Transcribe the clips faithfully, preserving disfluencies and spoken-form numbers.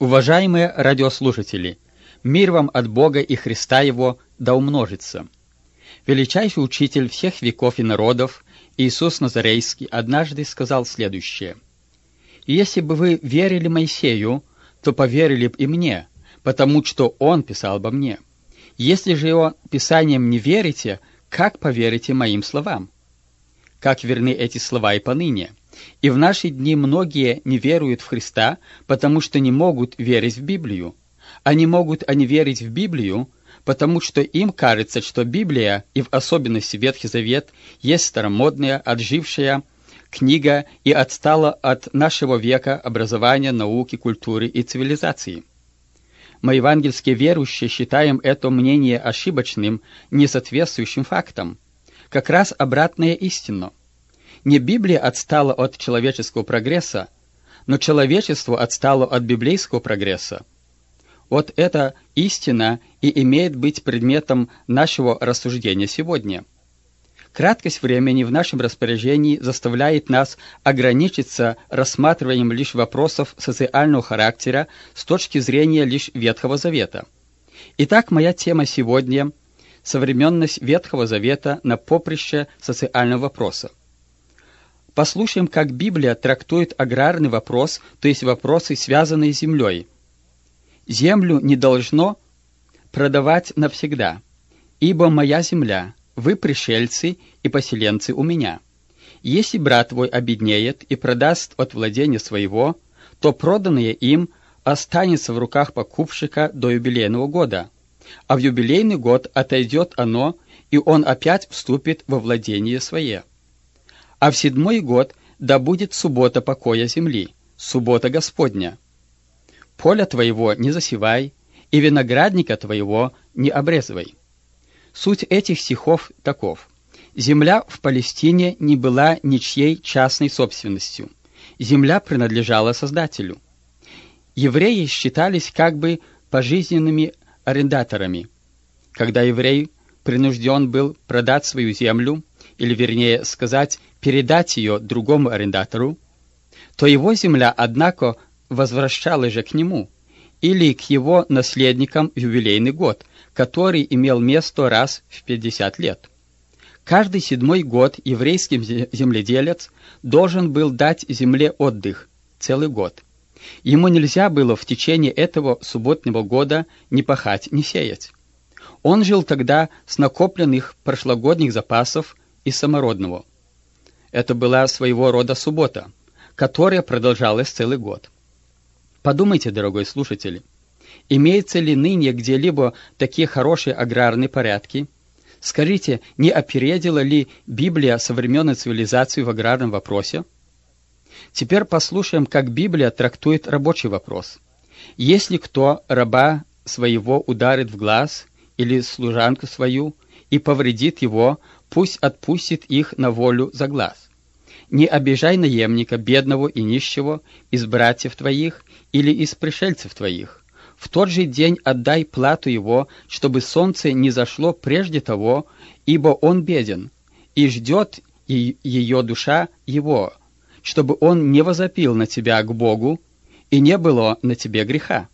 Уважаемые радиослушатели, мир вам от Бога и Христа Его да умножится. Величайший учитель всех веков и народов, Иисус Назарейский, однажды сказал следующее: «Если бы вы верили Моисею, то поверили бы и мне, потому что он писал обо мне. Если же его писаниям не верите, как поверите моим словам?» Как верны эти слова и поныне. И в наши дни многие не веруют в Христа, потому что не могут верить в Библию. А не могут они верить в Библию, потому что им кажется, что Библия, и в особенности Ветхий Завет, есть старомодная, отжившая книга и отстала от нашего века образования, науки, культуры и цивилизации. Мы, евангельские верующие, считаем это мнение ошибочным, несоответствующим фактам. Как раз обратная истина. Не Библия отстала от человеческого прогресса, но человечество отстало от библейского прогресса. Вот эта истина и имеет быть предметом нашего рассуждения сегодня. Краткость времени в нашем распоряжении заставляет нас ограничиться рассматриванием лишь вопросов социального характера с точки зрения лишь Ветхого Завета. Итак, моя тема сегодня – современность Ветхого Завета на поприще социального вопроса. Послушаем, как Библия трактует аграрный вопрос, то есть вопросы, связанные с землей. «Землю не должно продавать навсегда, ибо моя земля, вы пришельцы и поселенцы у меня. Если брат твой обеднеет и продаст от владения своего, то проданное им останется в руках покупщика до юбилейного года, а в юбилейный год отойдет оно, и он опять вступит во владение свое. А в седьмой год да будет суббота покоя земли, суббота Господня. Поля твоего не засевай, и виноградника твоего не обрезывай». Суть этих стихов таков. Земля в Палестине не была ничьей частной собственностью. Земля принадлежала Создателю. Евреи считались как бы пожизненными арендаторами. Когда еврей принужден был продать свою землю, или вернее сказать, передать ее другому арендатору, то его земля, однако, возвращалась же к нему, или к его наследникам в юбилейный год, который имел место раз в пятьдесят лет. Каждый седьмой год еврейский земледелец должен был дать земле отдых целый год. Ему нельзя было в течение этого субботнего года ни пахать, ни сеять. Он жил тогда с накопленных прошлогодних запасов и самородного. Это была своего рода суббота, которая продолжалась целый год. Подумайте, дорогой слушатель, имеется ли ныне где-либо такие хорошие аграрные порядки? Скажите, не опередила ли Библия современную цивилизацию в аграрном вопросе? Теперь послушаем, как Библия трактует рабочий вопрос. Если кто раба своего ударит в глаз или служанку свою и повредит его, пусть отпустит их на волю за глаз. Не обижай наемника, бедного и нищего, из братьев твоих или из пришельцев твоих. В тот же день отдай плату его, чтобы солнце не зашло прежде того, ибо он беден, и ждет ее душа его, чтобы он не возопил на тебя к Богу, и не было на тебе греха.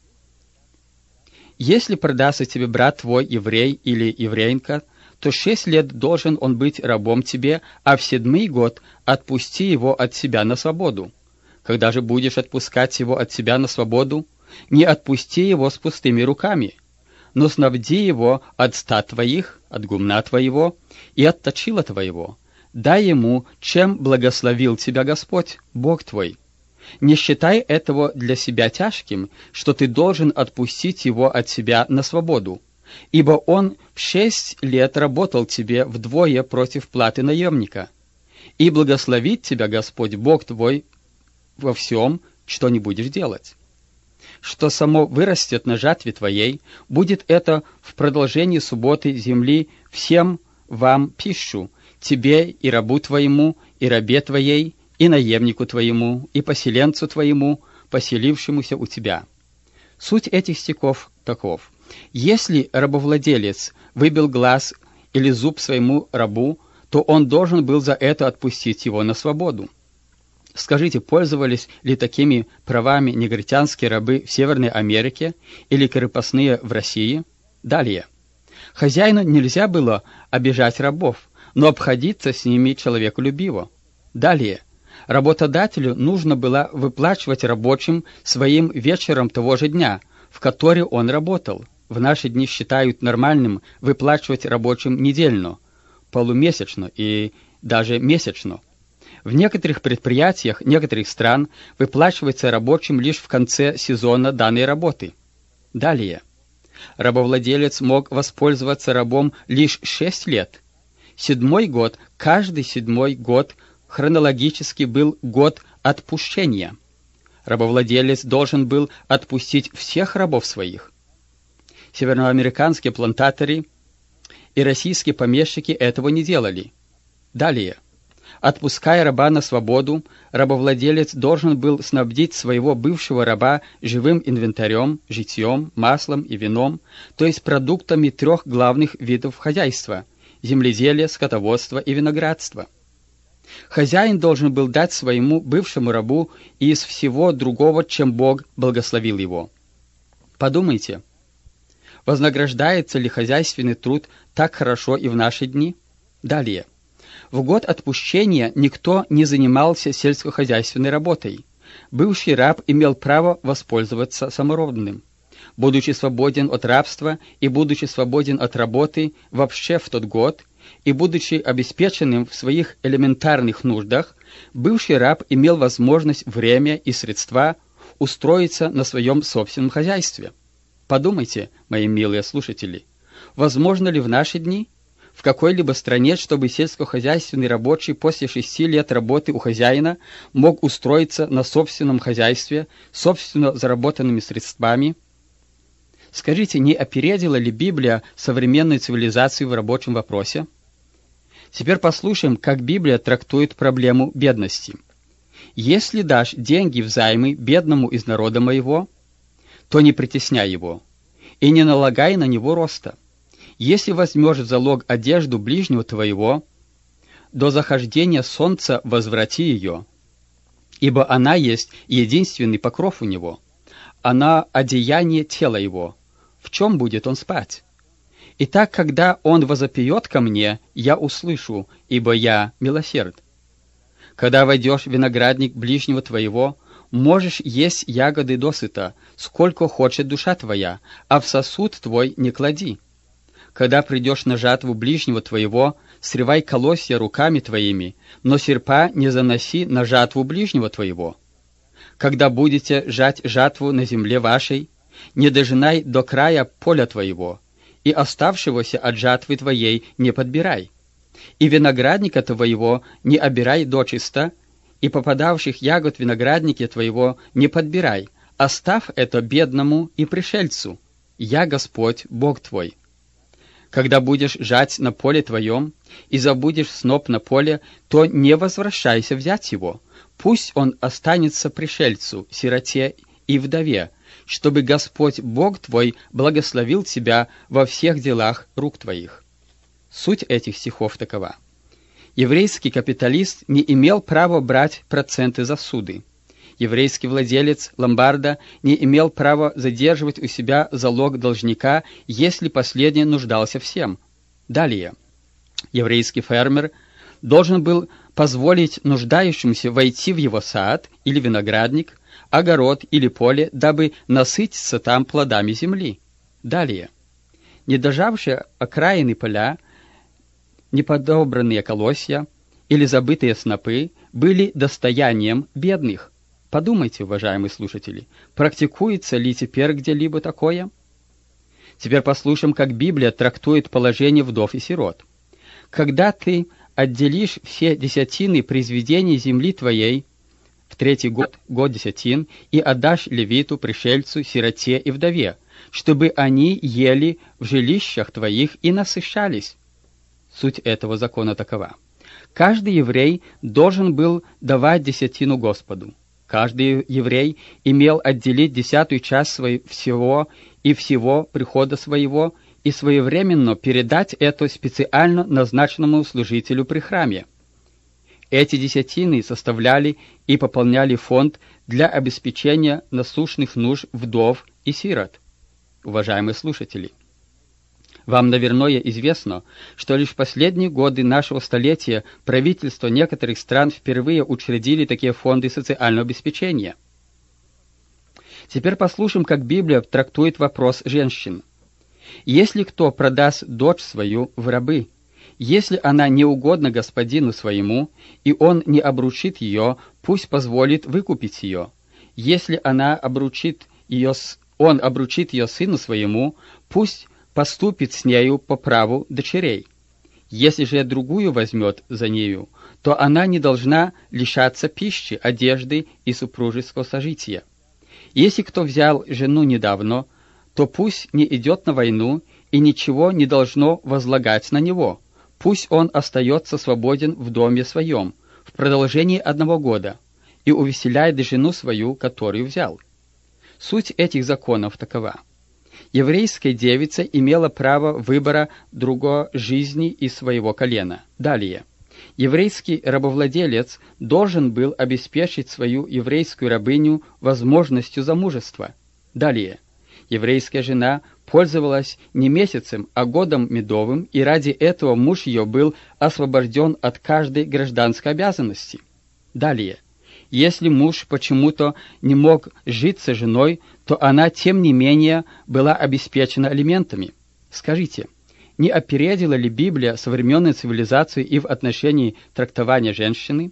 Если продастся тебе брат твой, еврей или еврейка, то шесть лет должен он быть рабом тебе, а в седьмой год отпусти его от себя на свободу. Когда же будешь отпускать его от себя на свободу, не отпусти его с пустыми руками, но снабди его от ста твоих, от гумна твоего и от точила твоего. Дай ему, чем благословил тебя Господь, Бог твой. Не считай этого для себя тяжким, что ты должен отпустить его от себя на свободу, ибо он в шесть лет работал тебе вдвое против платы наемника. И благословит тебя Господь Бог твой во всем, что не будешь делать. Что само вырастет на жатве твоей, будет это в продолжении субботы земли всем вам пищу, тебе и рабу твоему, и рабе твоей, и наемнику твоему, и поселенцу твоему, поселившемуся у тебя». Суть этих стихов таков. Если рабовладелец выбил глаз или зуб своему рабу, то он должен был за это отпустить его на свободу. Скажите, пользовались ли такими правами негритянские рабы в Северной Америке или крепостные в России? Далее. Хозяину нельзя было обижать рабов, но обходиться с ними человеколюбиво. Далее. Работодателю нужно было выплачивать рабочим своим вечером того же дня, в который он работал. В наши дни считают нормальным выплачивать рабочим недельно, полумесячно и даже месячно. В некоторых предприятиях некоторых стран выплачивается рабочим лишь в конце сезона данной работы. Далее. Рабовладелец мог воспользоваться рабом лишь шесть лет. Седьмой год, каждый седьмой год хронологически был год отпущения. Рабовладелец должен был отпустить всех рабов своих. Североамериканские плантаторы и российские помещики этого не делали. Далее. Отпуская раба на свободу, рабовладелец должен был снабдить своего бывшего раба живым инвентарем, житьем, маслом и вином, то есть продуктами трех главных видов хозяйства – земледелия, скотоводства и виноградства. Хозяин должен был дать своему бывшему рабу из всего другого, чем Бог благословил его. Подумайте, вознаграждается ли хозяйственный труд так хорошо и в наши дни? Далее. В год отпущения никто не занимался сельскохозяйственной работой. Бывший раб имел право воспользоваться саморобным. Будучи свободен от рабства и будучи свободен от работы вообще в тот год, и будучи обеспеченным в своих элементарных нуждах, бывший раб имел возможность, время и средства устроиться на своем собственном хозяйстве. Подумайте, мои милые слушатели, возможно ли в наши дни в какой-либо стране, чтобы сельскохозяйственный рабочий после шести лет работы у хозяина мог устроиться на собственном хозяйстве, собственно заработанными средствами? Скажите, не опередила ли Библия современную цивилизацию в рабочем вопросе? Теперь послушаем, как Библия трактует проблему бедности. «Если дашь деньги взаймы бедному из народа моего, то не притесняй его, и не налагай на него роста. Если возьмешь в залог одежду ближнего твоего, до захождения солнца возврати ее, ибо она есть единственный покров у него, она одеяние тела его. В чем будет он спать? Итак, когда он возопьет ко мне, я услышу, ибо я милосерд. Когда войдешь в виноградник ближнего твоего, можешь есть ягоды досыта, сколько хочет душа твоя, а в сосуд твой не клади. Когда придешь на жатву ближнего твоего, срывай колосья руками твоими, но серпа не заноси на жатву ближнего твоего. Когда будете жать жатву на земле вашей, не дожинай до края поля твоего, и оставшегося от жатвы твоей не подбирай, и виноградника твоего не обирай дочисто, и попадавших ягод винограднике твоего не подбирай, оставь это бедному и пришельцу. Я Господь, Бог твой. Когда будешь жать на поле твоем и забудешь сноп на поле, то не возвращайся взять его. Пусть он останется пришельцу, сироте и вдове, чтобы Господь Бог твой благословил тебя во всех делах рук твоих». Суть этих стихов такова. Еврейский капиталист не имел права брать проценты за суды. Еврейский владелец ломбарда не имел права задерживать у себя залог должника, если последний нуждался всем. Далее. Еврейский фермер должен был позволить нуждающимся войти в его сад или виноградник, огород или поле, дабы насытиться там плодами земли. Далее. Недожавшие окраины поля, неподобранные колосья или забытые снопы были достоянием бедных. Подумайте, уважаемые слушатели, практикуется ли теперь где-либо такое? Теперь послушаем, как Библия трактует положение вдов и сирот. «Когда ты отделишь все десятины произведений земли твоей в третий год, год десятин, и отдашь левиту, пришельцу, сироте и вдове, чтобы они ели в жилищах твоих и насыщались». Суть этого закона такова. Каждый еврей должен был давать десятину Господу. Каждый еврей имел отделить десятую часть своей всего и всего прихода своего и своевременно передать это специально назначенному служителю при храме. Эти десятины составляли и пополняли фонд для обеспечения насущных нужд вдов и сирот. Уважаемые слушатели, вам, наверное, известно, что лишь в последние годы нашего столетия правительства некоторых стран впервые учредили такие фонды социального обеспечения. Теперь послушаем, как Библия трактует вопрос женщин. Если кто продаст дочь свою в рабы, если она не угодна господину своему, и он не обручит ее, пусть позволит выкупить ее. Если она обручит ее, он обручит ее сыну своему, пусть поступит с нею по праву дочерей. Если же другую возьмет за нею, то она не должна лишаться пищи, одежды и супружеского сожития. Если кто взял жену недавно, то пусть не идет на войну, и ничего не должно возлагать на него. Пусть он остается свободен в доме своем в продолжении одного года и увеселяет жену свою, которую взял. Суть этих законов такова. Еврейская девица имела право выбора другой жизни из своего колена. Далее. Еврейский рабовладелец должен был обеспечить свою еврейскую рабыню возможностью замужества. Далее. Еврейская жена пользовалась не месяцем, а годом медовым, и ради этого муж ее был освобожден от каждой гражданской обязанности. Далее. Если муж почему-то не мог жить с женой, то она, тем не менее, была обеспечена алиментами. Скажите, не опередила ли Библия современную цивилизацию и в отношении трактования женщины?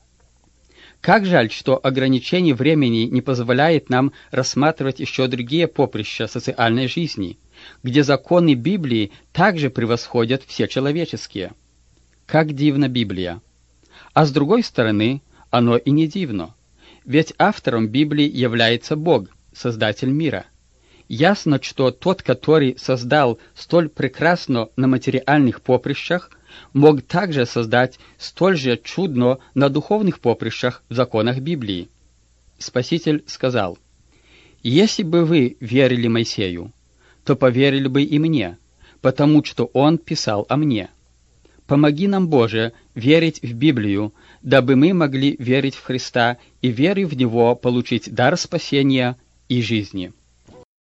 Как жаль, что ограничение времени не позволяет нам рассматривать еще другие поприща социальной жизни, где законы Библии также превосходят все человеческие. Как дивна Библия! А с другой стороны, оно и не дивно, ведь автором Библии является Бог, Создатель мира. Ясно, что тот, который создал столь прекрасно на материальных поприщах, мог также создать столь же чудно на духовных поприщах в законах Библии. Спаситель сказал: «Если бы вы верили Моисею, то поверили бы и мне, потому что он писал о мне. Помоги нам, Боже, верить в Библию, дабы мы могли верить в Христа и, верив в Него, получить дар спасения и жизни».